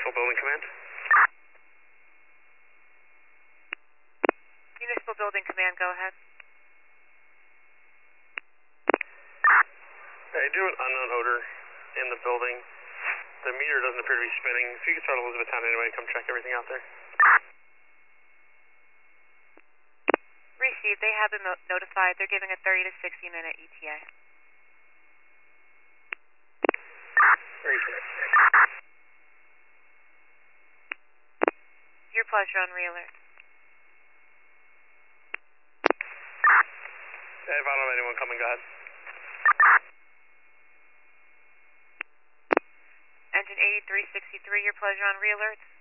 Municipal Building Command. Municipal Building Command, go ahead. I do an unknown odor in the building. The meter doesn't appear to be spinning. If you could start Elizabethtown anyway, come check everything out there. Received. They have been notified. They're giving a 30 to 60 minute ETA. Very good. Your pleasure on Reeler. If I don't have anyone coming, go ahead. Engine 8363, your pleasure on Reeler.